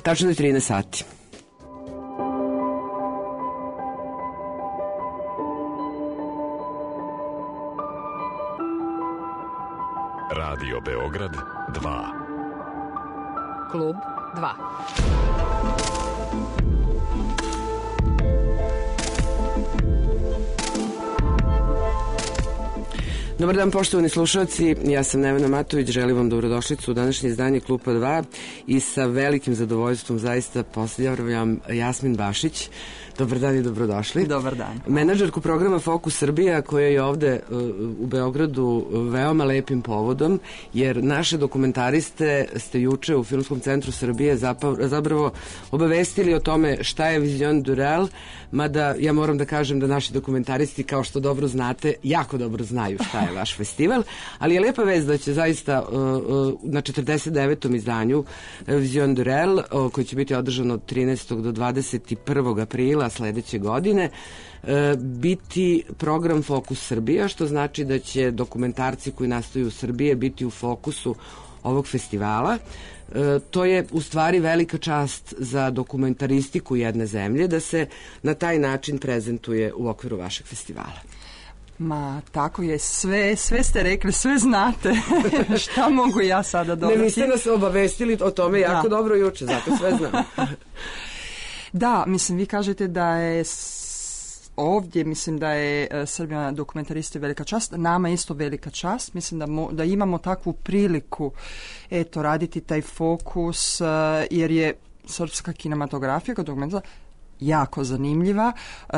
Tačno je 13 sati. Radio Beograd 2. Klub 2. Dobar dan, poštovani slušalci, ja sam Nevena Matović, želim vam dobrodošlicu u današnje izdanje Klupa 2 i sa velikim zadovoljstvom zaista pozdravljam Jasmin Bašić. Dobar dan i dobrodošli. Dobar dan. Menadžerku programa Fokus Srbija, koja je ovde u Beogradu veoma lepim povodom, jer naše dokumentariste ste juče u Filmskom centru Srbije zapravo obavestili o tome šta je Vision du Réel, mada ja moram da kažem da naši dokumentaristi, kao što dobro znate, jako dobro znaju šta je vaš festival, ali je lepa vest da će zaista na 49. izdanju Vision du Réel, koji će biti održano od 13. do 21. aprila sledeće godine, biti program Fokus Srbija, što znači da će dokumentarci koji nastaju u Srbiji biti u fokusu ovog festivala. To je u stvari velika čast za dokumentaristiku jedne zemlje da se na taj način prezentuje u okviru vašeg festivala. Ma, tako je, sve ste rekli, sve znate. Šta mogu ja sada dodati? Ne, vi ste nas obavestili o tome jako dobro juče, zato sve znam. Da, mislim, vi kažete da je ovdje, mislim da je Srbija dokumentaristi velika čast, nama isto velika čast, mislim da imamo takvu priliku raditi taj fokus, jer je srpska kinematografija kod dokumenta jako zanimljiva,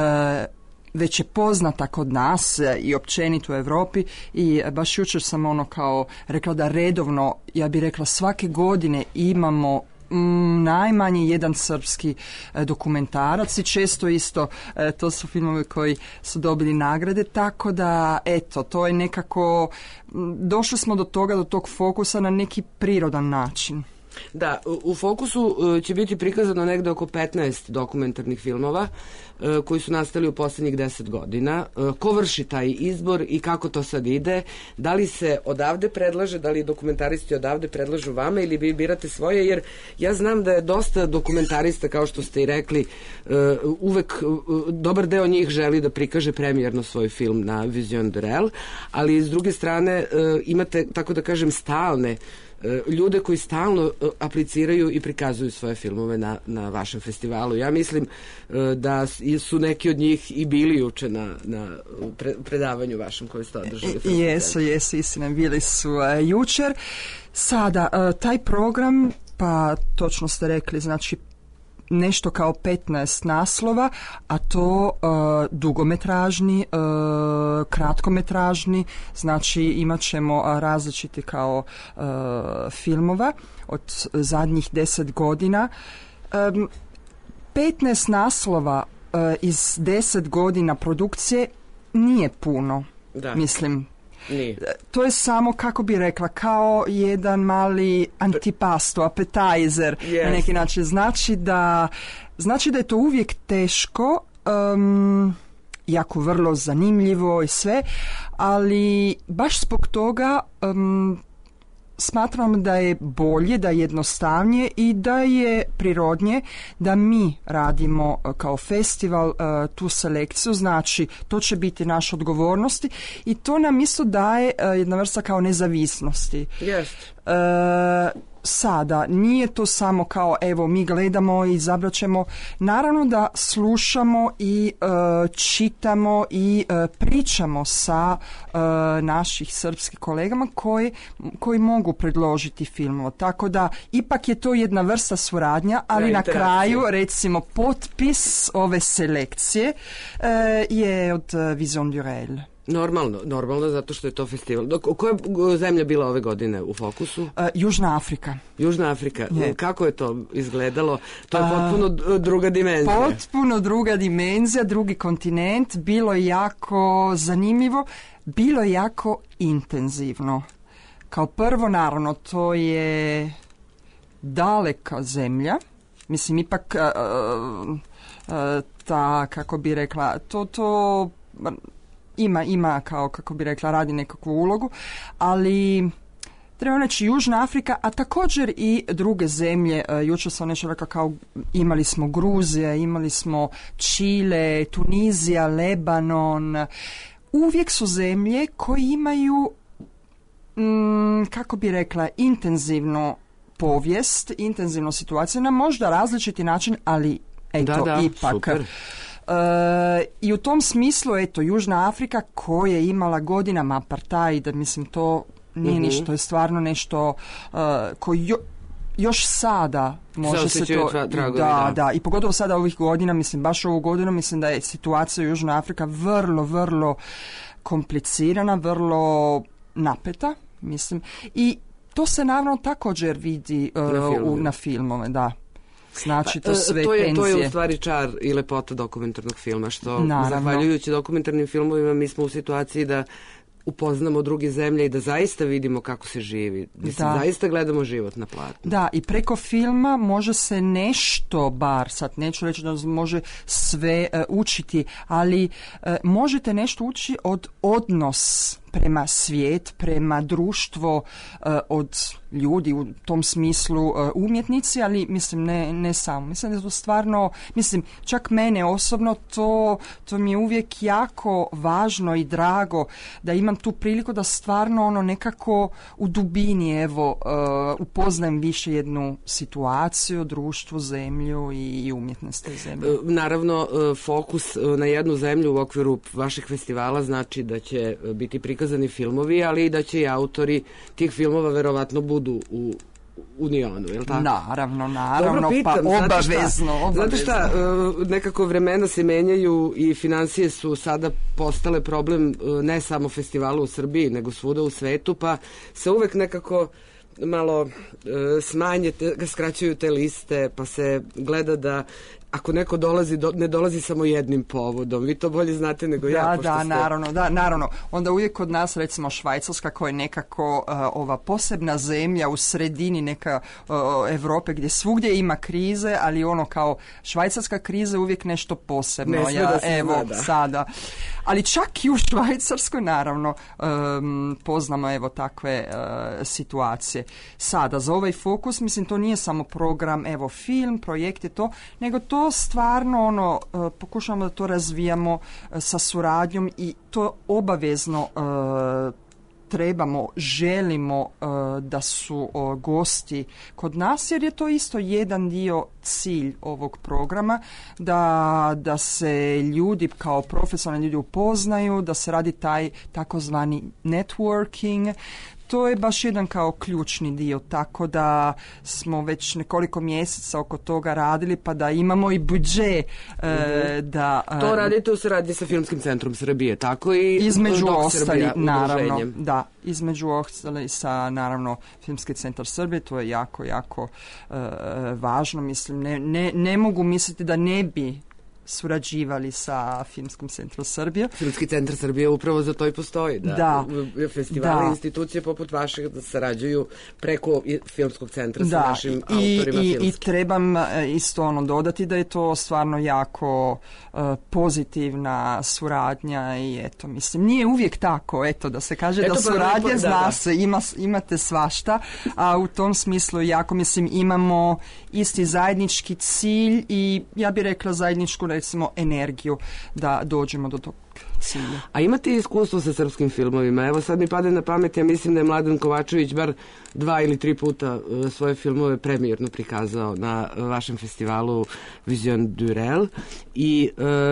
već je poznata kod nas i općenito u Europi i baš jučer sam kao rekla da redovno, ja bih rekla svake godine imamo najmanje jedan srpski dokumentarac i često isto to su filmovi koji su dobili nagrade, tako da to je nekako, došli smo do tog fokusa na neki prirodan način. Da, u fokusu će biti prikazano negde oko 15 dokumentarnih filmova koji su nastali u poslednjih 10 godina. Ko vrši taj izbor i kako to sad ide? Da li se odavde predlaže, da li dokumentaristi odavde predlažu vama ili vi birate svoje? Jer ja znam da je dosta dokumentarista, kao što ste i rekli, uvek dobar deo njih želi da prikaže premijerno svoj film na Vision du Réel, ali s druge strane imate, tako da kažem, stalne ljude koji stalno apliciraju i prikazuju svoje filmove na vašem festivalu. Ja mislim da su neki od njih i bili juče na predavanju vašem koje ste održali. Jesu, istina, bili su jučer. Sada, taj program, pa točno ste rekli, znači nešto kao 15 naslova, a to dugometražni, kratkometražni, znači imat ćemo različiti kao filmova od zadnjih 10 godina. 15 naslova iz 10 godina produkcije nije puno, mislim. Nije. To je samo, kako bi rekla, kao jedan mali antipasto, appetizer, na neki način. Znači da je to uvijek teško, jako vrlo zanimljivo i sve, ali baš zbog toga smatram da je bolje, da je jednostavnije i da je prirodnije da mi radimo kao festival tu selekciju, znači to će biti naša odgovornosti i to nam isto daje jedna vrsta kao nezavisnosti. Sada, nije to samo kao evo mi gledamo i izabrat ćemo, naravno da slušamo i čitamo i pričamo sa naših srpskih kolegama koji mogu predložiti filmova, tako da ipak je to jedna vrsta suradnja, ali na kraju recimo potpis ove selekcije je od Vision du Réel. Normalno, zato što je to festival. Koja je zemlja bila ove godine u fokusu? Južna Afrika. Južna Afrika. Kako je to izgledalo? To je potpuno druga dimenzija. Potpuno druga dimenzija, drugi kontinent. Bilo je jako zanimljivo, bilo je jako intenzivno. Kao prvo, naravno, to je daleka zemlja. Mislim, ipak ta, kako bi rekla, to ima kao, kako bi rekla, radi nekakvu ulogu, ali treba reći Južna Afrika, a također i druge zemlje. Jučer sam nešto rekao kao imali smo Gruzija, imali smo Čile, Tunizija, Lebanon. Uvijek su zemlje koje imaju, kako bi rekla, intenzivnu povijest, intenzivnu situaciju na možda različiti način, ali eto, ipak. Super. I u tom smislu, eto, Južna Afrika koja je imala godinama apartheid, mislim, to nije ništa, to je stvarno nešto koji još sada može se to... Da, i pogotovo sada ovih godina, mislim, baš ovu godinu, mislim da je situacija u Južnoj Afrika vrlo, vrlo komplicirana, vrlo napeta, mislim, i to se naravno također vidi na filmove, da. Znači to sve tenzije. To je u stvari čar i lepota dokumentarnog filma, što zahvaljujući dokumentarnim filmovima mi smo u situaciji da upoznamo druge zemlje i da zaista vidimo kako se živi. Mislim, zaista gledamo život na platnu. Da, i preko filma može se nešto, bar sad neću reći da može sve učiti, ali možete nešto učiti od odnos prema svijet, prema društvo, od ljudi, u tom smislu umjetnici, ali mislim ne samo. Mislim da je to stvarno, mislim, čak mene osobno to mi je uvijek jako važno i drago da imam tu priliku da stvarno nekako u dubini upoznajem više jednu situaciju, društvo, zemlju i umjetnost te zemlje. Naravno, fokus na jednu zemlju u okviru vašeg festivala znači da će biti prikazani filmovi, ali i da će i autori tih filmova verovatno budu u Unionu, je li tako? Naravno, dobro, pitam, pa obavezno. Znate šta, nekako vremena se menjaju i financije su sada postale problem ne samo festivala u Srbiji, nego svuda u svetu, pa se uvek nekako malo skraćuju te liste, pa se gleda da ako neko dolazi, ne dolazi samo jednim povodom. Vi to bolje znate nego ja. Naravno. Onda uvijek kod nas, recimo Švajcarska, koja je nekako ova posebna zemlja u sredini neka Europe gdje svugdje ima krize, ali kao švajcarska kriza je uvijek nešto posebno. Ne sme da se zna. Sada. Ali čak i u Švajcarskoj, naravno, poznamo takve situacije. Sada, za ovaj fokus, mislim, to nije samo program, film, projekt je to, nego to stvarno pokušamo da to razvijamo sa suradnjom i to obavezno želimo da su gosti kod nas, jer je to isto jedan dio cilj ovog programa, da se ljudi kao profesionalni ljudi upoznaju, da se radi taj takozvani networking. To je baš jedan kao ključni dio, tako da smo već nekoliko mjeseca oko toga radili, pa da imamo i budžet da... To radite u suradnji sa Filmskim centrom Srbije, tako i između ostali, naravno, da, između ostali sa, naravno, Filmski centar Srbije, to je jako, jako važno, mislim, ne mogu misliti da ne bi surađivali sa Filmskim centrom Srbije. Filmski centar Srbije upravo za to i postoji. Da. Festivali i institucije poput vaših da sarađuju preko Filmskog centra sa našim autorima filmskim. I trebam isto dodati da je to stvarno jako pozitivna suradnja i eto, mislim, nije uvijek tako, da se kaže da suradnja zna se, imate svašta, a u tom smislu jako, mislim, imamo isti zajednički cilj i ja bih rekla zajedničku, recimo, energiju da dođemo do tog cilja. A imate iskustvo sa srpskim filmovima? Evo sad mi pade na pamet, ja mislim da je Mladen Kovačević bar 2 ili 3 puta svoje filmove premijerno prikazao na vašem festivalu Vision du Réel i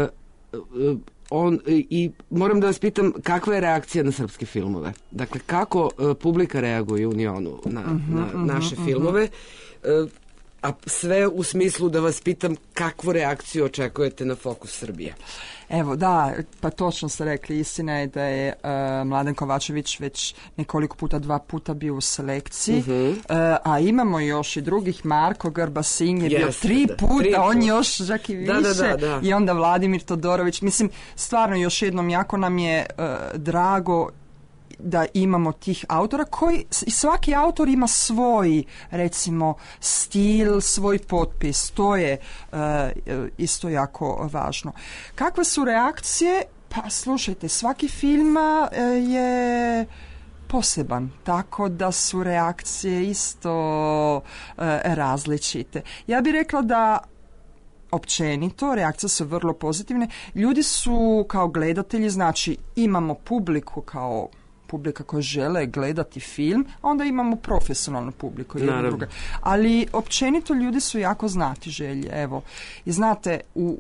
i moram da vas pitam kakva je reakcija na srpske filmove? Dakle, kako publika reaguje u Unionu na naše filmove? A sve u smislu da vas pitam kakvu reakciju očekujete na Fokus Srbije. Evo, da, pa točno ste rekli, istina je da je Mladen Kovačević već nekoliko puta, 2 puta bio u selekciji, a imamo još i drugih, Marko Grba-Sing je bio 3 puta, on još čak i više, i onda Vladimir Todorović, mislim, stvarno još jednom jako nam je drago da imamo tih autora koji, svaki autor ima svoj, recimo, stil, svoj potpis, to je isto jako važno. Kakve su reakcije? Pa slušajte, svaki film je poseban, tako da su reakcije isto različite. Ja bih rekla da općenito reakcije su vrlo pozitivne. Ljudi su kao gledatelji, znači imamo publiku kao publika koja žele gledati film, a onda imamo profesionalnu publiku. Ali općenito ljudi su jako znati želje. Evo. I znate,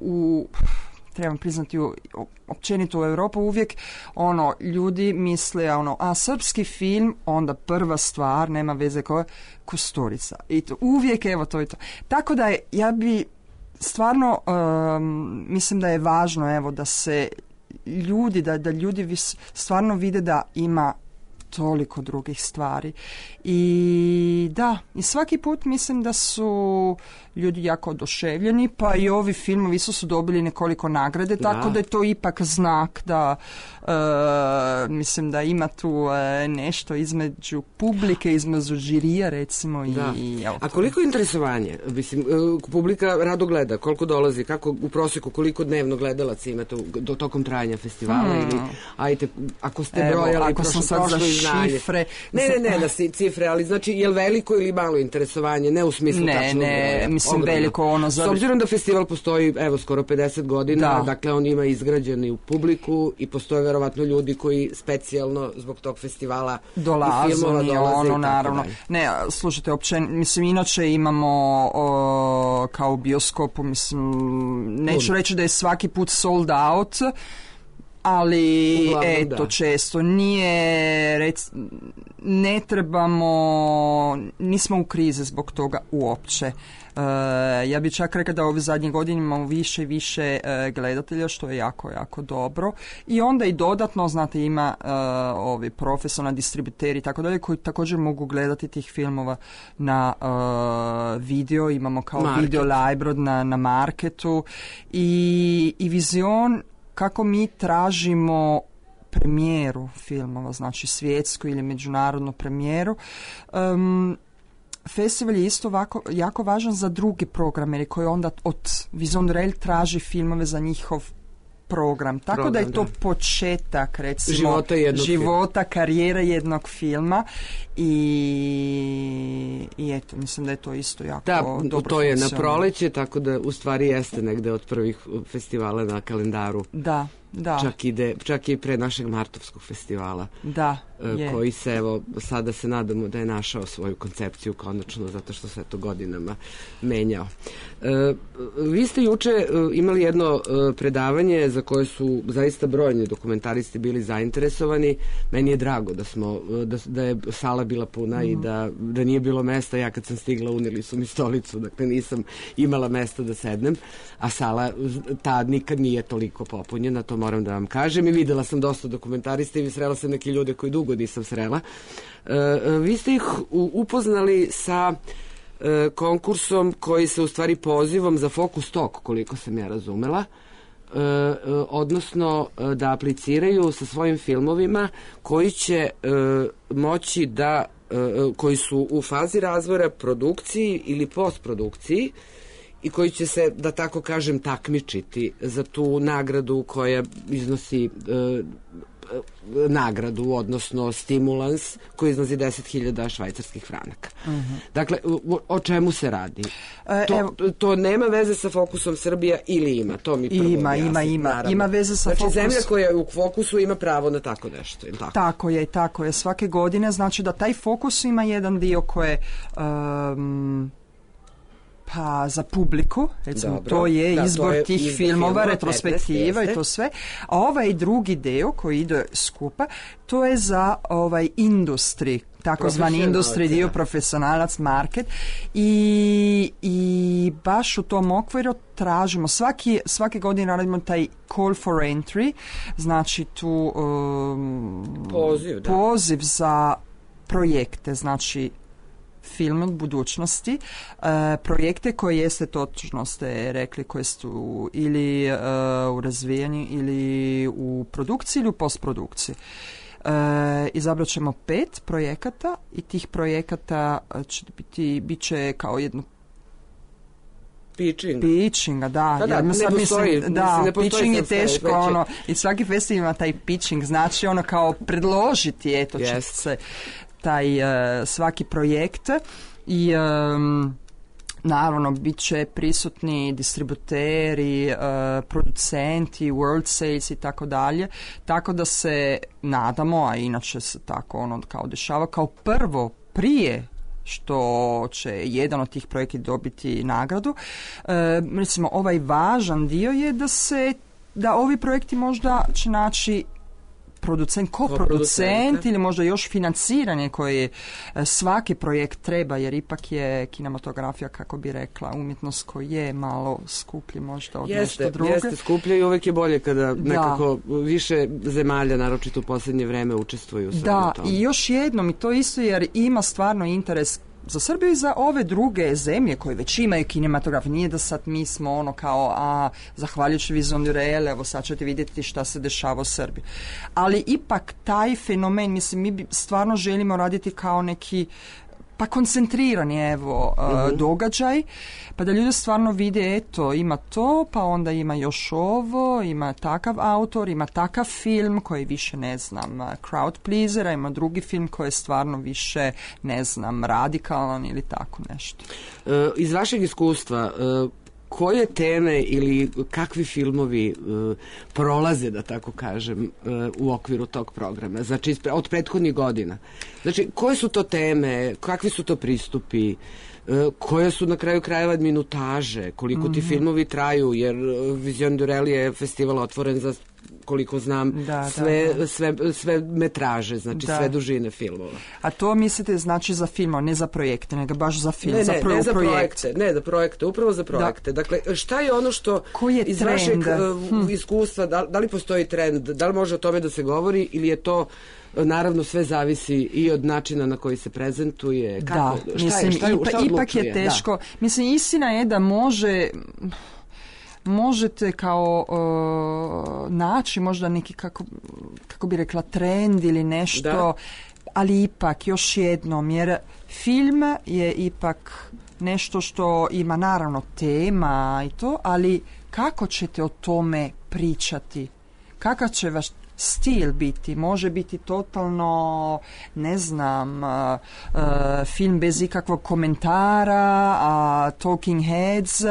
trebam priznati, općenito u Europu uvijek ljudi misle srpski film, onda prva stvar, nema veze koja Kusturica. I to uvijek, evo to i to. Tako da ja bi stvarno mislim da je važno evo da se ljudi, da ljudi stvarno vide da ima toliko drugih stvari. I svaki put mislim da su ljudi jako oduševljeni, pa i ovi filmovi su dobili nekoliko nagrade, tako da je to ipak znak da mislim da ima tu nešto između publike, između žirija recimo. A koliko je interesovanje? Mislim, publika rado gleda, koliko dolazi, kako u prosjeku, koliko dnevno gledalaca imate tokom trajanja festivala ili ajte, ako ste brojali, ako sam sad za šifre. Ne, da si cifre, ali znači je li veliko ili malo interesovanje, ne u smislu tačno broja. Mislim veliko S obzirom da festival postoji skoro 50 godina, dakle on ima izgrađeni u publiku i postoje verovatno ljudi koji specijalno zbog tog festivala dolaze, naravno. Ne, slušajte, mislim, inače imamo kao u bioskopu, mislim, neću reći da je svaki put sold out, ali uglavnom, često nije, ne trebamo, nismo u krizi zbog toga uopće. Ja bih čak rekla da ove zadnje godine imamo više i više gledatelja, što je jako, jako dobro. I onda i dodatno, znate, ima ovi profesionalni distributeri i tako dalje, koji također mogu gledati tih filmova na video. Imamo kao video library na marketu i Vizion, kako mi tražimo premijeru filmova, znači svjetsku ili međunarodnu premijeru. Festival je isto jako važan za drugi program, jer koji onda od Vision Rail traži filmove za njihov program. Tako da je to početak, recimo, života, karijera jednog filma i eto, mislim da je to isto jako dobro. To je na proleće, tako da u stvari jeste negde od prvih festivala na kalendaru. Da. Čak i pre našeg martovskog festivala. Koji se, evo, sada se nadamo da je našao svoju koncepciju konačno, zato što se to godinama menjao. Vi ste juče imali jedno predavanje za koje su zaista brojni dokumentaristi bili zainteresovani. Meni je drago da je sala bila puna i da nije bilo mesta. Ja kad sam stigla, unijeli su mi stolicu, dakle nisam imala mesta da sednem, a sala ta nikad nije toliko popunjena, to moram da vam kažem, i videla sam dosta dokumentarista i srela sam neke ljude koji dugo nisam srela. Vi ste ih upoznali sa konkursom koji se u stvari pozivom za Focus Talk, koliko sam ja razumela, odnosno da apliciraju sa svojim filmovima koji će moći da, koji su u fazi razvoja, produkciji ili postprodukciji, i koji će se, da tako kažem, takmičiti za tu nagradu koja iznosi nagradu, odnosno stimulans koji iznosi 10.000 švajcarskih franaka. Dakle, o čemu se radi? To nema veze sa Fokusom Srbija ili ima? To mi prvo ima veze sa Fokusom. Znači, zemlja koja je u Fokusu ima pravo na tako nešto. Tako je. Svake godine, znači da taj Fokus ima jedan dio koje pa za publiku, recimo, to je izbor tih filmova, retrospektiva i to sve. A ovaj drugi deo koji ide skupa, to je za industri, takozvani industri dio, profesionalac, market, i baš u tom okviru tražimo, svake godine radimo taj call for entry, znači tu poziv za projekte, znači film od budućnosti, projekte koje jeste, točno ste rekli, koje su ili u razvijanju ili u produkciji ili u postprodukciji. Izabrat ćemo 5 projekata i tih projekata bit će kao jedno Pitchinga, da. Da, jer ne postoji, ne postoji pitching je teško, znači. i svaki festival ima taj pitching, znači kao predložiti, eto, će se taj svaki projekt i naravno bit će prisutni distributeri, producenti, world sales i tako dalje, tako da se nadamo, a inače se tako kao dešava, kao prvo prije što će jedan od tih projekti dobiti nagradu. Recimo, ovaj važan dio je da ovi projekti možda će naći koproducent ili možda još financiranje koje svaki projekt treba, jer ipak je kinematografija, kako bi rekla, umjetnost koja je malo skuplji možda od nešto drugo. Jeste skuplje i uvijek je bolje kada nekako više zemalja, naročito u posljednje vreme, učestvuju u tome. I još jednom, i to isto, jer ima stvarno interes za Srbiju i za ove druge zemlje koje već imaju kinematografiju. Nije da sad mi smo zahvaljujući Vision du Réel, evo sad ćete vidjeti šta se dešava u Srbiji. Ali ipak taj fenomen, mislim, mi stvarno želimo raditi kao neki koncentrirani događaj, pa da ljudi stvarno vide, eto, ima to, pa onda ima još ovo, ima takav autor, ima takav film koji više, ne znam, crowd pleasera, ima drugi film koji je stvarno više, ne znam, radikalan ili tako nešto. Iz vašeg iskustva, koje teme ili kakvi filmovi prolaze, da tako kažem, u okviru tog programa? Znači, od prethodnih godina. Znači, koje su to teme, kakvi su to pristupi, koje su na kraju krajeva minutaže, koliko ti filmovi traju, jer Vision du Réel je festival otvoren za, koliko znam, sve metraže, znači sve dužine filmova. A to mislite znači za film, ne za projekte, nego baš za film, ne za projekte. Ne za projekte, upravo za projekte. Dakle, šta je ono što iz vašeg iskustva, da li postoji trend, da li može o tome da se govori, ili je to, naravno, sve zavisi i od načina na koji se prezentuje, kako, ipak je teško. Mislim, istina je da možete kao naći možda neki, kako bi rekla, trend ili nešto, ali ipak još jednom, jer film je ipak nešto što ima naravno tema i to, ali kako ćete o tome pričati? Kakav će vaš stil biti? Može biti totalno, ne znam, film bez ikakvog komentara, talking heads.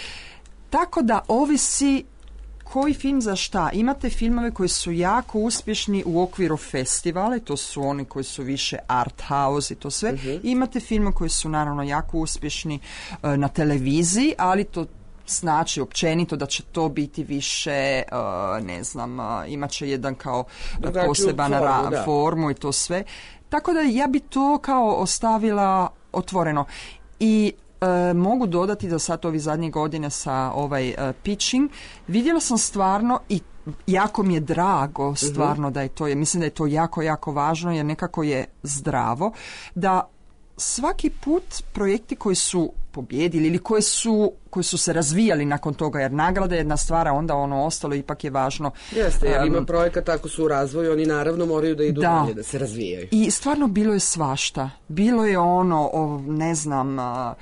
Tako da ovisi koji film za šta. Imate filmove koji su jako uspješni u okviru festivala, to su oni koji su više art house i to sve. Imate filmove koji su naravno jako uspješni na televiziji, ali to znači općenito da će to biti više, ne znam, imat će jedan kao poseban formu i to sve. Tako da ja bi to kao ostavila otvoreno. I mogu dodati da sad ovi zadnje godine sa pitching vidjela sam stvarno i jako mi je drago stvarno da je to, mislim da je to jako, jako važno, jer nekako je zdravo da svaki put projekti koji su pobjedili ili koji su se razvijali nakon toga, jer nagrada je jedna stvar, a onda ono ostalo ipak je važno. Jeste, jer ima projekata ako su u razvoju, oni naravno moraju da idu dalje, da se razvijaju. I stvarno bilo je svašta. Bilo je ne znam,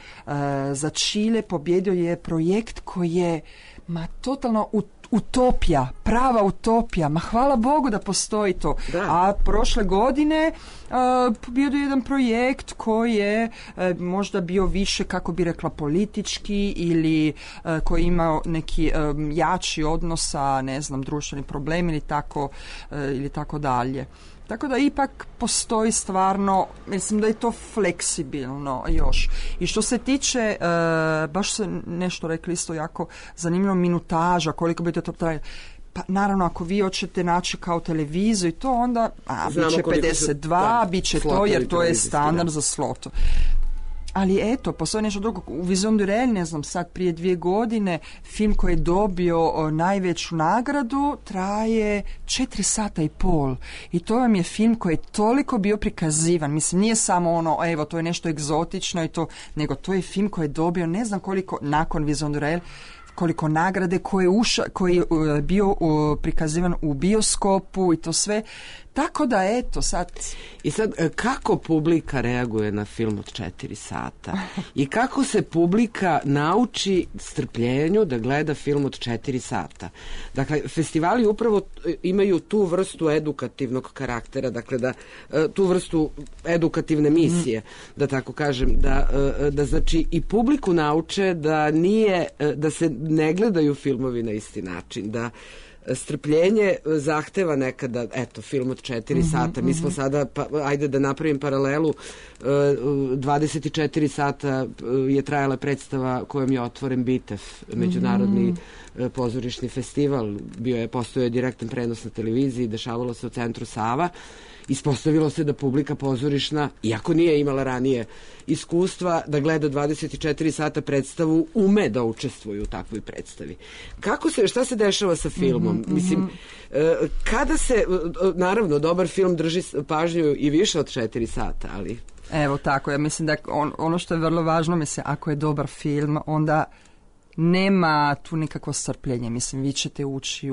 za Čile pobjedio je projekt koji je totalno utopija, prava utopija, hvala Bogu da postoji to. A prošle godine pobjedio je jedan projekt koji je možda bio više, kako bi rekla, politički ili koji imao neki jači odnos sa, ne znam, društveni problem ili tako dalje. Tako da ipak postoji stvarno, mislim da je to fleksibilno još. I što se tiče, baš se nešto rekli isto jako zanimljivo, minutaža, koliko bi to trajalo. Pa naravno, ako vi hoćete naći kao televiziju i to, onda bit će 52, bit će to, jer to je standard za slot. Ali eto, postoji nešto drugo. U Vision du Réel, ne znam, sad prije 2 godine, film koji je dobio najveću nagradu traje 4 sata i pol. I to vam je film koji je toliko bio prikazivan. Mislim, nije samo evo, to je nešto egzotično i to, nego to je film koji je dobio, ne znam koliko, nakon Vision du Réel, koliko nagrade koji je bio prikazivan u bioskopu i to sve. Tako da eto sad... I sad, kako publika reaguje na film od 4 sata? I kako se publika nauči strpljenju da gleda film od 4 sata? Dakle, festivali upravo imaju tu vrstu edukativnog karaktera, dakle tu vrstu edukativne misije, da tako kažem, da znači i publiku nauče da se ne gledaju filmovi na isti način, da strpljenje zahteva nekada, eto, film od 4 sata. Mi smo sada, ajde da napravim paralelu, 24 sata je trajala predstava kojom je otvoren Bitev, međunarodni pozorišni festival. Postojao je direktan prenos na televiziji, dešavalo se u centru Sava. Ispostavilo se da publika pozorišna, iako nije imala ranije iskustva da gleda 24 sata predstavu, ume da učestvuju u takvoj predstavi. Šta se dešava sa filmom? Mislim, kada se, naravno, dobar film drži pažnju i više od 4 sata, ali... Evo tako, ja mislim da ono što je vrlo važno, mislim, ako je dobar film, onda nema tu nikakvo strpljenje. Mislim, vi ćete ući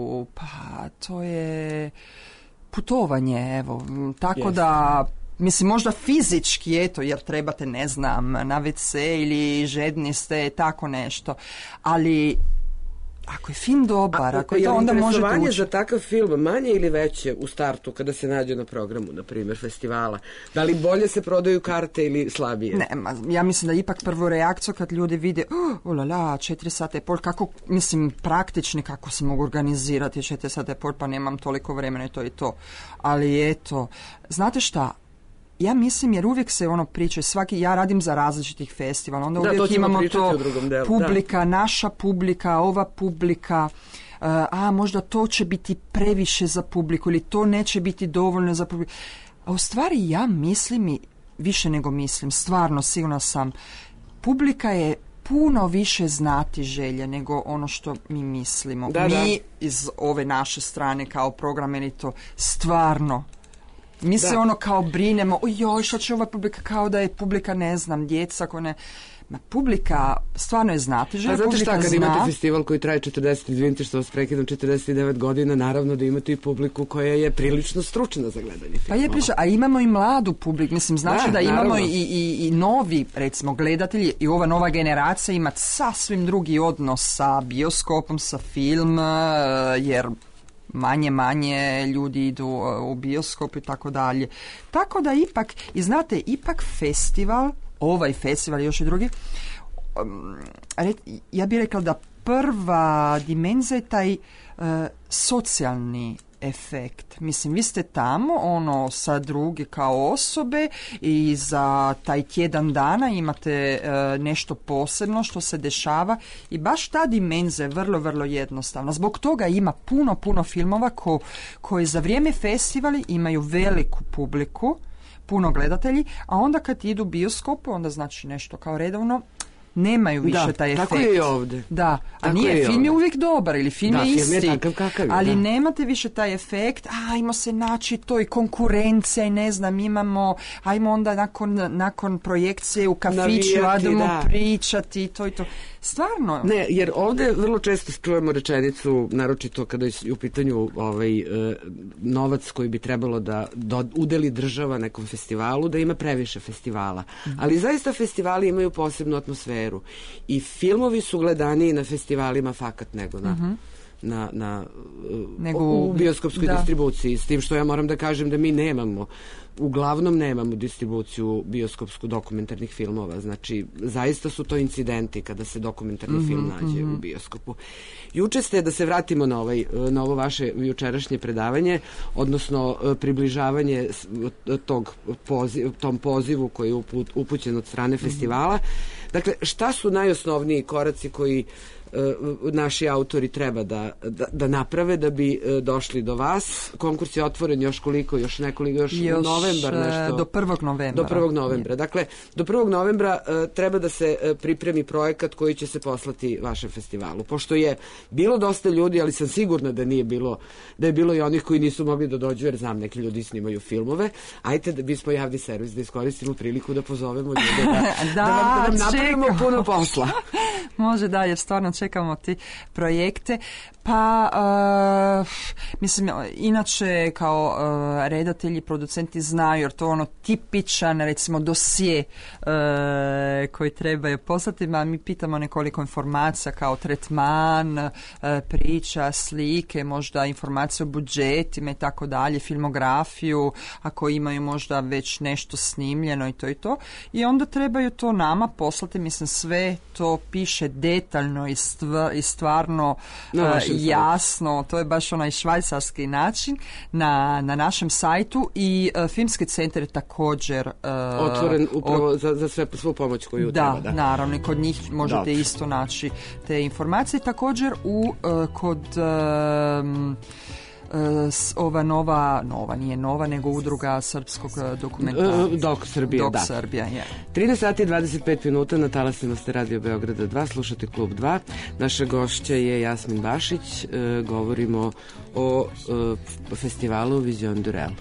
to je... putovanje, evo, tako da, mislim, možda fizički, eto, jer trebate, ne znam, na WC ili žedni ste, tako nešto, ali ako je film dobar, ako je to, onda možete ući. Interesovanje za takav film manje ili veće u startu kada se nađe na programu, na primjer, festivala? Da li bolje se prodaju karte ili slabije? Ne, ja mislim da ipak prvu reakciju kad ljudi vide 4 sata i pol, kako, mislim, praktični, kako se mogu organizirati 4 sata i pol, pa nemam toliko vremena i to i to. Ali eto, znate šta? Ja mislim, jer uvijek se priča, ja radim za različitih festivala, onda uvijek imamo to publika, naša publika, ova publika, možda to će biti previše za publiku ili to neće biti dovoljno za publiku. A u stvari ja mislim i više nego mislim, stvarno sigurno sam, publika je puno više znati želje nego ono što mi mislimo. Mi iz ove naše strane kao programeri to stvarno mi se kao brinemo, što će ova publika, kao da je publika, ne znam, djeca, publika stvarno je znati, žele publika zna. Kad imate festival koji traje izvinite što vas prekidam, 49 godina, naravno da imate i publiku koja je prilično stručna za gledanje filmova. A imamo i mladu publiku, mislim, znači da imamo i novi, recimo, gledatelji, i ova nova generacija ima sasvim drugi odnos sa bioskopom, sa film, jer manje ljudi idu u bioskop i tako dalje. Tako da ipak, i znate, ipak festival, ovaj festival i još i drugi, ja bih rekla da prva dimenzija je taj socijalni efekt. Mislim, vi ste tamo, sa drugi kao osobe i za taj tjedan dana imate nešto posebno što se dešava i baš ta dimenzija je vrlo, vrlo jednostavna. Zbog toga ima puno filmova koji za vrijeme festivali imaju veliku publiku, puno gledatelji, a onda kad idu u bioskopu, onda znači nešto kao redovno, nemaju više taj efekt. Tako je i ovdje. Da, a film je uvijek dobar ili film je isti. Film je takav kakav je, ali nemate više taj efekt, ajmo se naći to i konkurencija i ne znam, ajmo onda nakon projekcije u kafiću, ademo pričati to i to. Stvarno. Ne, jer ovdje vrlo često čujemo rečenicu, naročito kada je u pitanju novac koji bi trebalo da udeli država nekom festivalu, da ima previše festivala. Ali zaista festivali imaju posebnu atmosferu i filmovi su gledaniji na festivalima fakat nego u bioskopskoj distribuciji, s tim što ja moram da kažem da mi uglavnom nemamo distribuciju bioskopsku dokumentarnih filmova, znači zaista su to incidenti kada se dokumentarni film nađe u bioskopu. Juče ste, da se vratimo na ovo vaše jučerašnje predavanje, odnosno približavanje tom pozivu koji je upućen od strane festivala. Dakle, šta su najosnovniji koraci koji naši autori treba da naprave da bi došli do vas? Konkurs je otvoren još koliko? Još novembar nešto? Do 1. novembra. Do 1. novembra. Dakle, do 1. novembra treba da se pripremi projekat koji će se poslati vašem festivalu. Pošto je bilo dosta ljudi, ali sam sigurna da je bilo i onih koji nisu mogli da dođu, jer znam, neki ljudi snimaju filmove. Ajde da bismo javni servis, da iskoristimo priliku da pozovemo ljude da vam napravimo puno posla. Može, da, jer stvarno čekamo te projekte. Pa, mislim, inače kao redatelji, producenti znaju, jer to je ono tipičan, recimo, dosje koji trebaju poslati, a mi pitamo nekoliko informacija kao tretman, priča, slike, možda informacije o budžetima i tako dalje, filmografiju, ako imaju možda već nešto snimljeno i to. I onda trebaju to nama poslati, mislim, sve to piše detaljno i stvarno jasno, to je baš onaj švajcarski način na našem sajtu i Filmski centar je također otvoren upravo za svu pomoć koju treba. Da, naravno, i kod njih možete isto naći te informacije. Također kod ova nova, nije nova, nego udruga srpskog dokumenta Dok Srbija, Dok Srbija, je. 13 sati i 25 minuta, na talasima ste Radio Beograda 2, slušate Klub 2. Naša gošća je Jasmin Bašić, govorimo o festivalu Vision du Réel.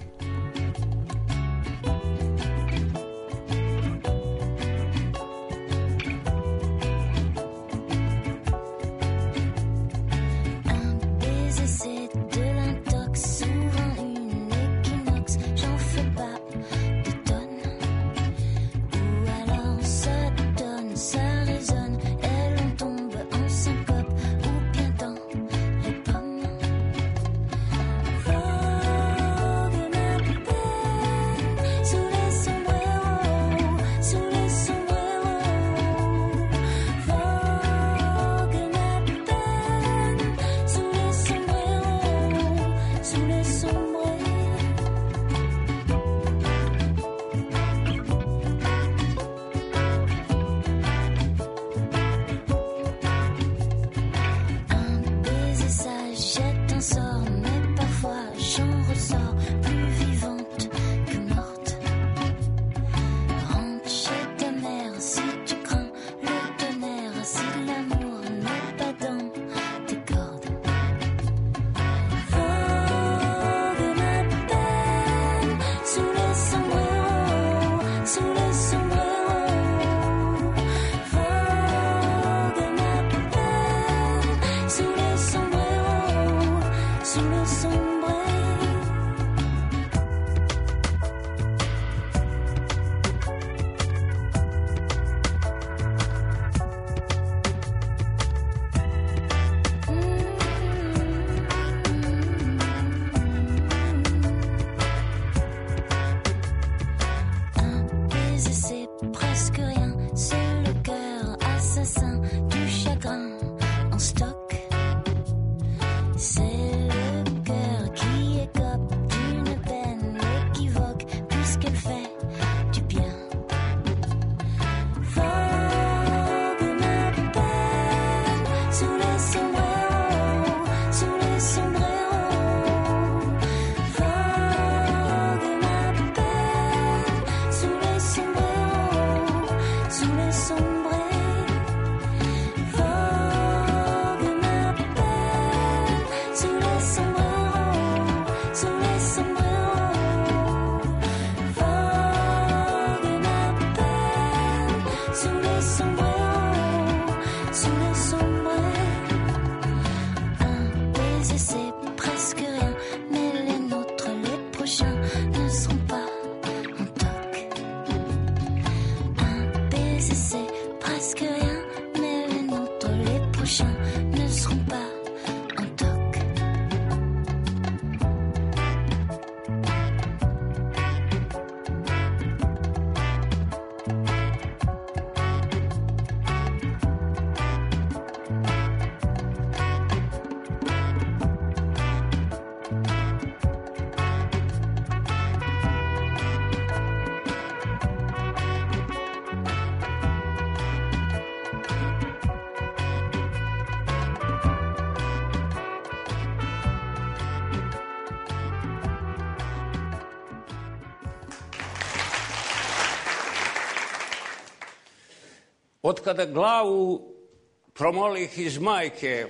Otkada glavu promolih iz majke,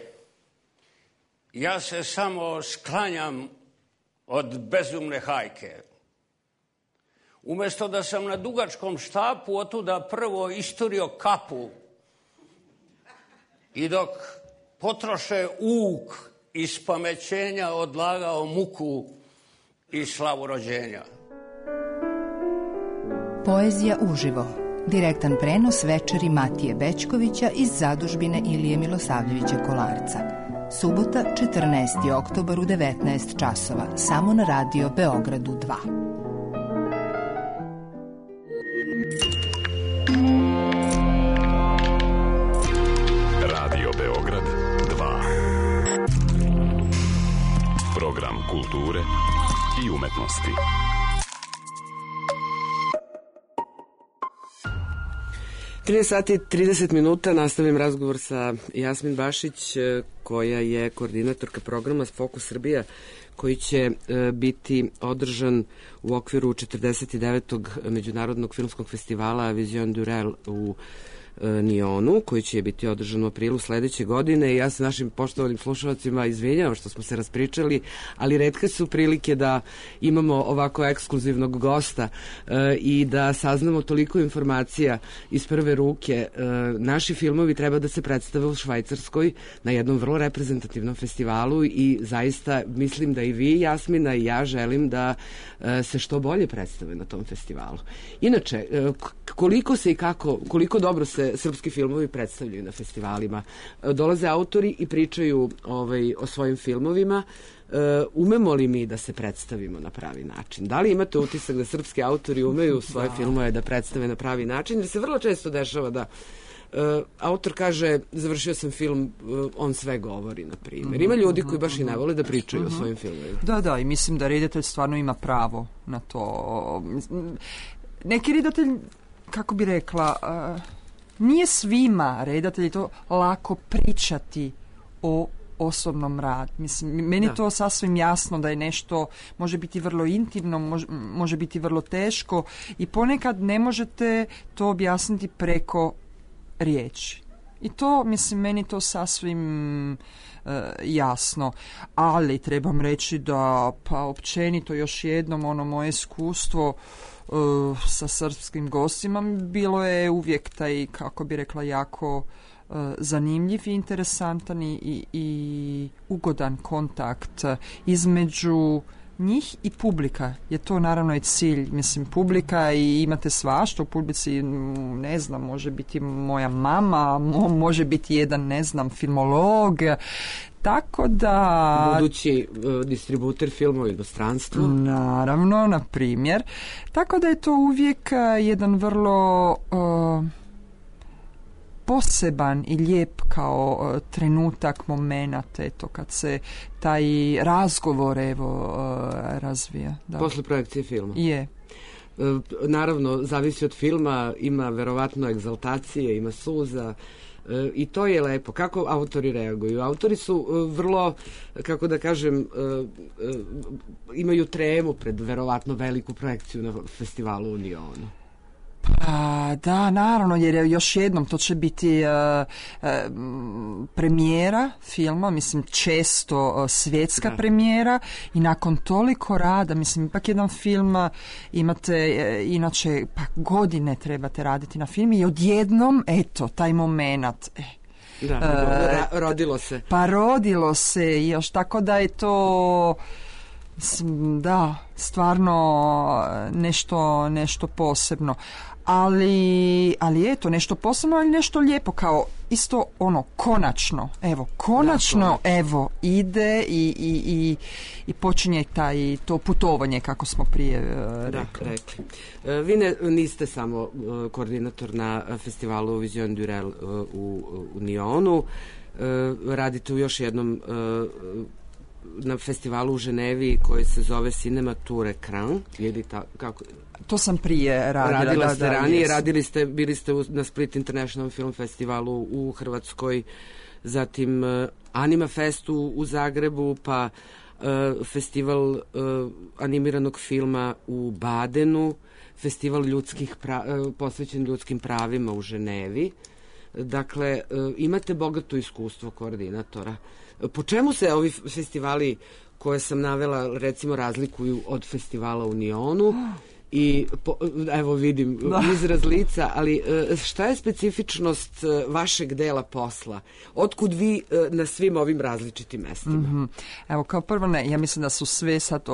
ja se samo sklanjam od bezumne hajke. Umjesto da sam na dugačkom štapu otuda prvo isturio kapu, I dok potroše uk iz pamećenja odlagao muku i slavu rođenja. Poezija uživo. Direktan prenos večeri Matije Bećkovića iz zadužbine Ilije Milosavljevića Kolarca. Subota, 14. oktobar u 19 časova. Samo na Radio Beogradu 2. Radio Beograd 2. Program kulture i umetnosti. Sati 30 minuta, nastavim razgovor sa Jasmin Bašić, koja je koordinatorka programa Fokus Srbija, koji će biti održan u okviru 49. Međunarodnog filmskog festivala Vision du Réel u Nionu, koji će biti održan u aprilu sledeće godine. I ja se našim poštovanim slušalcima izvinjavam što smo se raspričali, ali retke su prilike da imamo ovako ekskluzivnog gosta i da saznamo toliko informacija iz prve ruke. Naši filmovi treba da se predstave u Švajcarskoj na jednom vrlo reprezentativnom festivalu i zaista mislim da i vi, Jasmina, i ja želim da se što bolje predstave na tom festivalu. Inače, koliko se i koliko dobro se srpski filmovi predstavljaju na festivalima. Dolaze autori i pričaju o svojim filmovima. Umemo li mi da se predstavimo na pravi način? Da li imate utisak da srpski autori umeju svoje filmove da predstave na pravi način? Jer se vrlo često dešava da autor kaže, završio sam film, on sve govori, na primjer. Ima ljudi koji baš i ne vole da pričaju o svojim filmovima. Da, i mislim da redatelj stvarno ima pravo na to. Neki redatelj, kako bi rekla, nije svima redatelji to lako pričati o osobnom radu. Mislim, meni je to sasvim jasno da je nešto, može biti vrlo intimno, može biti vrlo teško i ponekad ne možete to objasniti preko riječi. I to, mislim, meni to sasvim jasno. Ali trebam reći da, pa općenito još jednom, moje iskustvo sa srpskim gostima bilo je uvijek taj, kako bi rekla, jako zanimljiv i interesantan i ugodan kontakt između njih i publika. Je to naravno i cilj. Mislim, publika i imate svašta u publici, ne znam, može biti moja mama, može biti jedan, ne znam, filmolog. Tako da... Budući distributer filmova u inostranstvu. Naravno, na primjer. Tako da je to uvijek jedan vrlo poseban i lijep kao trenutak, momenat, eto, kad se taj razgovor razvija. Da. Posle projekcije filma. Je. Naravno, zavisi od filma, ima verovatno egzaltacije, ima suza, i to je lepo. Kako autori reaguju? Autori su vrlo, kako da kažem, imaju tremu pred verovatno veliku projekciju na festivalu u Nionu. Da, naravno, jer još jednom to će biti premijera filma, mislim često svjetska premijera i nakon toliko rada, mislim ipak jedan film imate, inače pa godine trebate raditi na film i odjednom, eto, taj moment, rodilo se. Pa rodilo se još, tako da je to... Da, stvarno nešto posebno. Ali eto, nešto posebno, ali nešto lijepo, kao isto konačno, evo, ide i počinje to putovanje, kako smo prije rekli. Vi niste samo koordinator na festivalu Vision du Réel u Nionu, radite u još jednom na festivalu u Ženevi koji se zove Cinema Tour Ecran. Kako? To sam prije radila. Radila ste ranije, bili ste na Split International Film Festivalu u Hrvatskoj, zatim Anima Festu u Zagrebu, pa festival animiranog filma u Badenu, festival posvećen ljudskim pravima u Ženevi. Dakle, imate bogato iskustvo koordinatora. Po čemu se ovi festivali koje sam navela, recimo, razlikuju od festivala u Nionu i evo vidim izraz lica, ali šta je specifičnost vašeg dela posla? Otkud vi na svim ovim različitim mestima? Evo, kao prvo ja mislim da su sve sad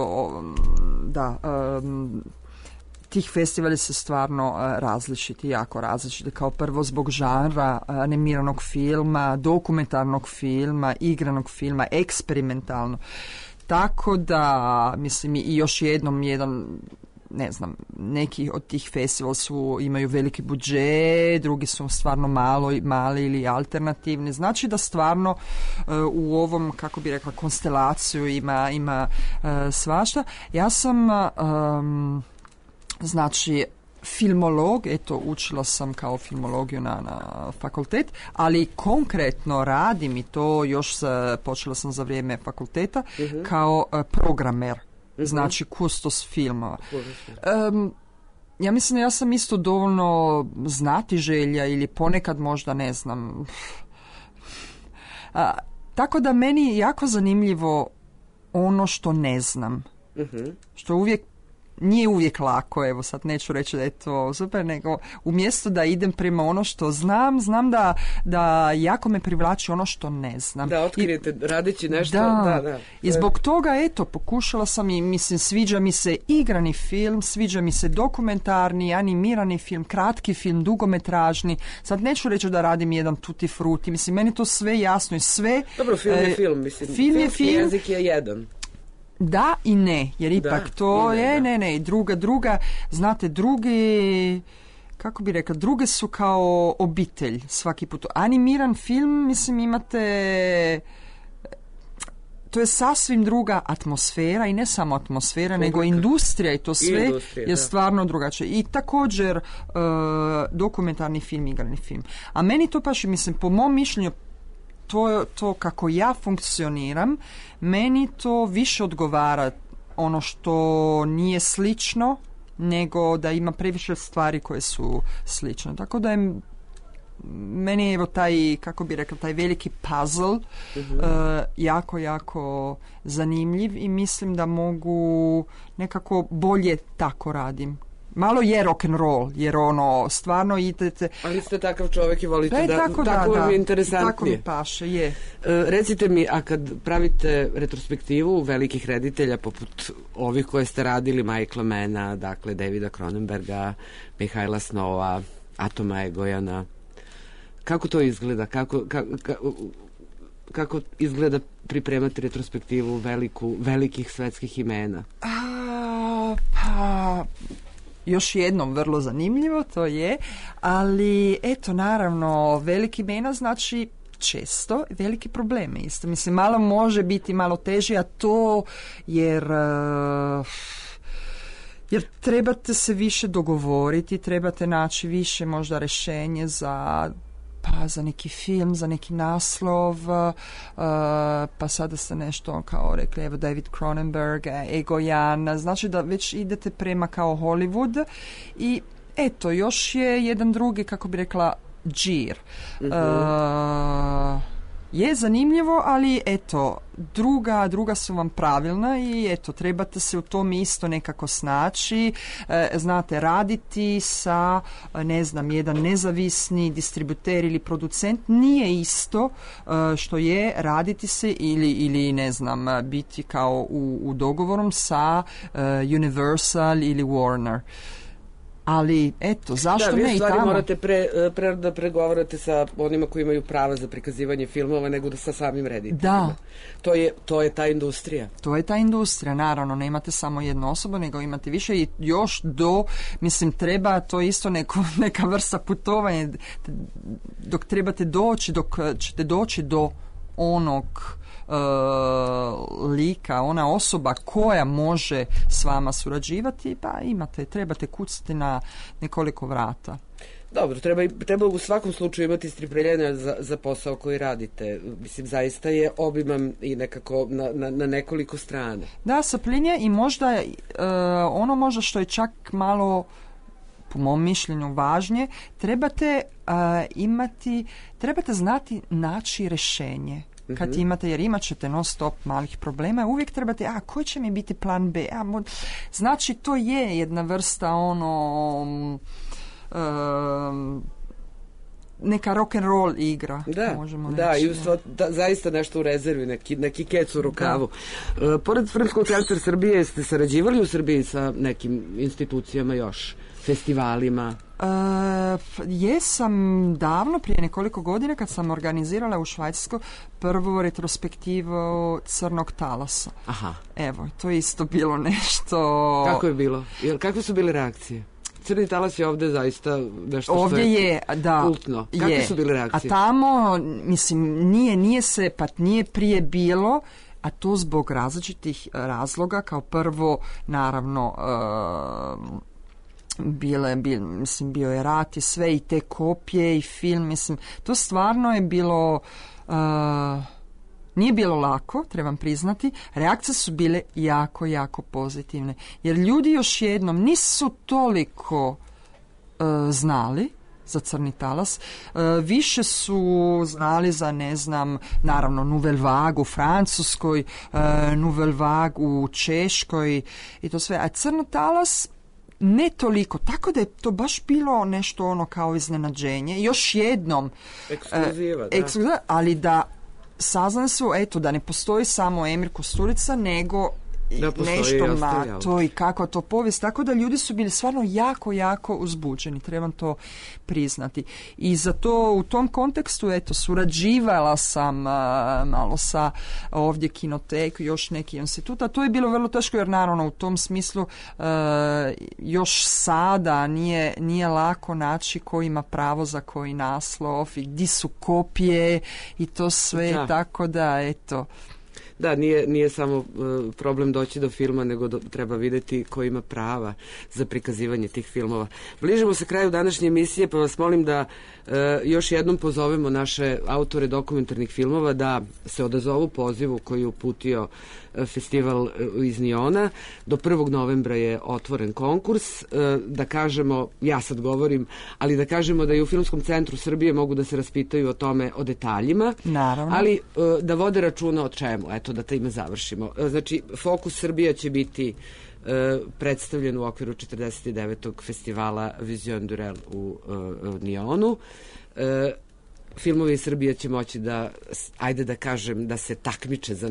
tih festivali su stvarno različiti, jako različiti. Kao prvo zbog žanra animiranog filma, dokumentarnog filma, igranog filma, eksperimentalno. Tako da, mislim, i još jedan ne znam, neki od tih festivala imaju veliki budžet, drugi su stvarno mali ili alternativni. Znači da stvarno u ovom, kako bi rekla, konstelaciju ima svašta. Ja sam znači filmolog, eto, učila sam kao filmologiju na fakultet, ali konkretno radim i to još počela sam za vrijeme fakulteta kao programer, znači kustos filmova. Ja mislim da ja sam isto dovoljno znatiželja ili ponekad možda ne znam. Tako da meni je jako zanimljivo ono što ne znam. Što nije uvijek lako, evo sad neću reći da je to super, nego umjesto da idem prema ono što znam da jako me privlači ono što ne znam. Da, otkrijete radeći nešto. Da. I zbog toga, eto, pokušala sam i mislim, sviđa mi se igrani film, sviđa mi se dokumentarni, animirani film, kratki film, dugometražni. Sad neću reći da radim jedan tutti frutti, mislim, meni to sve jasno i sve. Dobro, film je film, mislim. Filmski jezik je jedan. Da i ne, jer ipak to je, ne, druga, znate, drugi, kako bi rekla, druge su kao obitelj svaki put. Animiran film, mislim, imate, to je sasvim druga atmosfera i ne samo atmosfera, nego industrija i to sve je stvarno drugačije. I također dokumentarni film, igrani film. A meni to baš, mislim, po mom mišljenju, to kako ja funkcioniram, meni to više odgovara ono što nije slično, nego da ima previše stvari koje su slične. Tako da je meni je evo taj, kako bi rekla, taj veliki puzzle jako, jako zanimljiv i mislim da mogu nekako bolje tako radim. Malo je rock and roll, jer ono, stvarno idete... Ali ste takav čovjek i volite tako vam je interesantnije. Tako mi paše, je. Recite mi, a kad pravite retrospektivu velikih reditelja poput ovih koje ste radili, Michaela Manna, dakle Davida Cronenberga, Mihajla Snova, Atoma Egojana, kako to izgleda? Kako izgleda pripremati retrospektivu velikih svetskih imena? Još jednom vrlo zanimljivo to je, ali eto, naravno, veliki imena znači često veliki problemi isto. Mislim, malo može biti malo teže, a to jer trebate se više dogovoriti, trebate naći više možda rješenje za neki film, za neki naslov, pa sada ste nešto kao rekli, evo David Cronenberg, Egoyan, znači da već idete prema kao Hollywood i eto, još je jedan drugi, kako bi rekla, džir. Je zanimljivo, ali eto, druga su vam pravilna i eto, trebate se u tom isto nekako snaći, znate, raditi sa, ne znam, jedan nezavisni distributer ili producent nije isto što je raditi se ili ne znam, biti kao u dogovorom sa Universal ili Warner. Ali, eto, zašto ne i tamo? Da, vi stvari morate pre da pregovarate sa onima koji imaju prava za prikazivanje filmova nego da sa samim rediteljima. Da. To je ta industrija. To je ta industrija, naravno. Ne imate samo jednu osobu, nego imate više i još mislim, treba to isto neka vrsta putovanja. Dok trebate doći, dok ćete doći do onog lika, ona osoba koja može s vama surađivati, pa trebate kucati na nekoliko vrata. Dobro, treba u svakom slučaju imati strpljenja za posao koji radite. Mislim, zaista je obiman i nekako na nekoliko strana. Da, strpljenje i možda ono možda što je čak malo, po mom mišljenju, važnije, trebate znati naći rješenje. kad imate, jer imat ćete non stop malih problema, uvijek trebate, koji će mi biti plan B? Znači, to je jedna vrsta neka rock and roll igra, možemo reći. I zaista nešto u rezervi, neki kec u rukavu. Pored Filmskog centra Srbije, ste sarađivali u Srbiji sa nekim institucijama još, festivalima? Jesam davno, prije nekoliko godina, kad sam organizirala u Švajcarskoj prvu retrospektivu Crnog talasa. Aha. Evo, to je isto bilo nešto... Kako je bilo? Kakve su bile reakcije? Crni talas je ovdje zaista nešto ovdje je, da, kultno. Kakve su bile reakcije? A tamo, mislim, nije prije bilo, a to zbog različitih razloga. Kao prvo, naravno, bio je rat i sve, i te kopije i film, mislim, to stvarno je bilo... Nije bilo lako, trebam priznati. Reakcije su bile jako, jako pozitivne. Jer ljudi još jednom nisu toliko znali za Crni talas. Više su znali za, ne znam, naravno Nouvelle Vague u Francuskoj, Nouvelle Vague u Češkoj i to sve. A Crni talas ne toliko, tako da je to baš bilo nešto kao iznenađenje. Još jednom ekskluziva, ali da saznali su, da ne postoji samo Emir Kusturica, nego nešto na to i kako to povijest, tako da ljudi su bili stvarno jako, jako uzbuđeni, trebam to priznati. I zato u tom kontekstu, surađivala sam malo sa ovdje Kinoteku, još neki instituta. To je bilo vrlo teško, jer naravno u tom smislu još sada nije lako naći ko ima pravo za koji naslov i gdje su kopije i to sve, tako da, Da, nije samo problem doći do filma, nego treba vidjeti ko ima prava za prikazivanje tih filmova. Bližimo se kraju današnje emisije, pa vas molim da još jednom pozovemo naše autore dokumentarnih filmova da se odazovu pozivu koji je uputio festival iz Niona. Do 1. novembra je otvoren konkurs. Da kažemo, ja sad govorim, ali da kažemo da i u Filmskom centru Srbije mogu da se raspitaju o tome, o detaljima. Naravno. Ali da vode računa o čemu. Eto, da time završimo. Znači, Fokus Srbija će biti predstavljen u okviru 49. festivala Vision du Réel u Nionu. Filmovi iz Srbije će moći da, ajde da kažem, da se takmiče za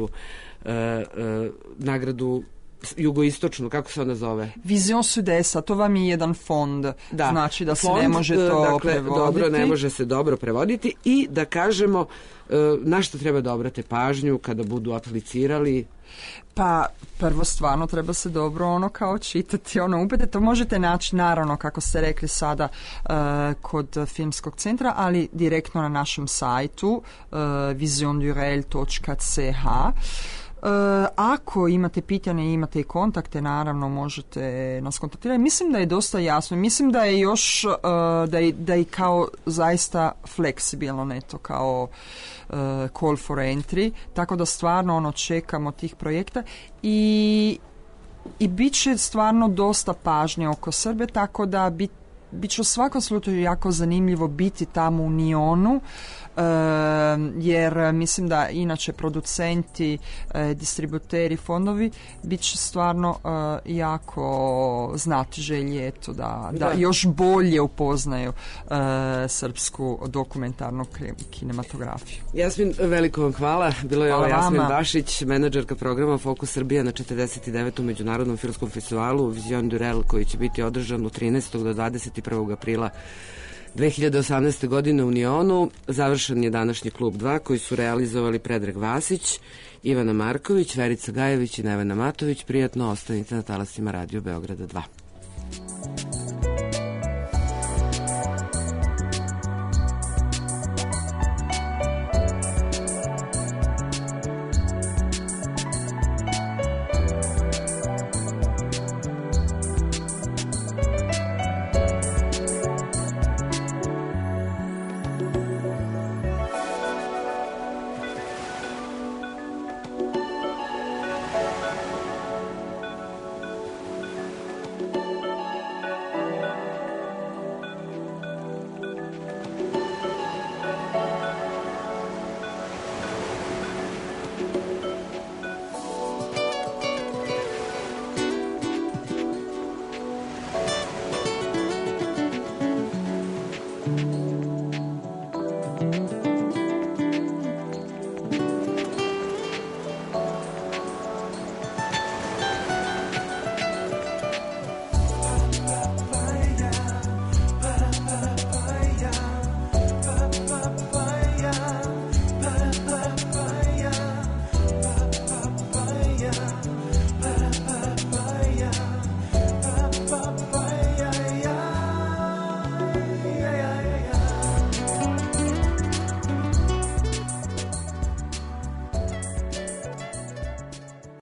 nagradu jugoistočnu, kako se ona zove? Vision Sud-Est, to vam je jedan fond, znači da se ne može to prevoditi. Dobro, ne može se dobro prevoditi i da kažemo na što treba da obrate pažnju kada budu aplicirali. Pa prvo stvarno treba se dobro kao čitati, upete, to možete naći naravno kako ste rekli sada kod Filmskog centra, ali direktno na našem sajtu visiondurel.ch. Ako imate pitanja i imate i kontakte, naravno možete nas kontaktirati. Mislim da je dosta jasno. Mislim da je još da je kao zaista fleksibilno, kao call for entry, tako da stvarno čekamo tih projekta i bit će stvarno dosta pažnje oko Srbije, tako da bit će u svakom slučaju jako zanimljivo biti tamo u Nionu, jer mislim da inače producenti, distributeri, fondovi bit će stvarno jako znati želje da još bolje upoznaju srpsku dokumentarnu kinematografiju. Jasmin, veliko vam hvala. Bilo je ovo Jasmin Bašić, menadžerka programa Fokus Srbija na 49. Međunarodnom filmskom festivalu Vision du Réel, koji će biti održan od 13. do 21. aprila 2018. godine u Nionu. Završen je današnji Klub 2 koji su realizovali Predrag Vasić, Ivana Marković, Verica Gajević i Nevena Matović. Prijatno, ostanite na talasima Radio Beograda 2.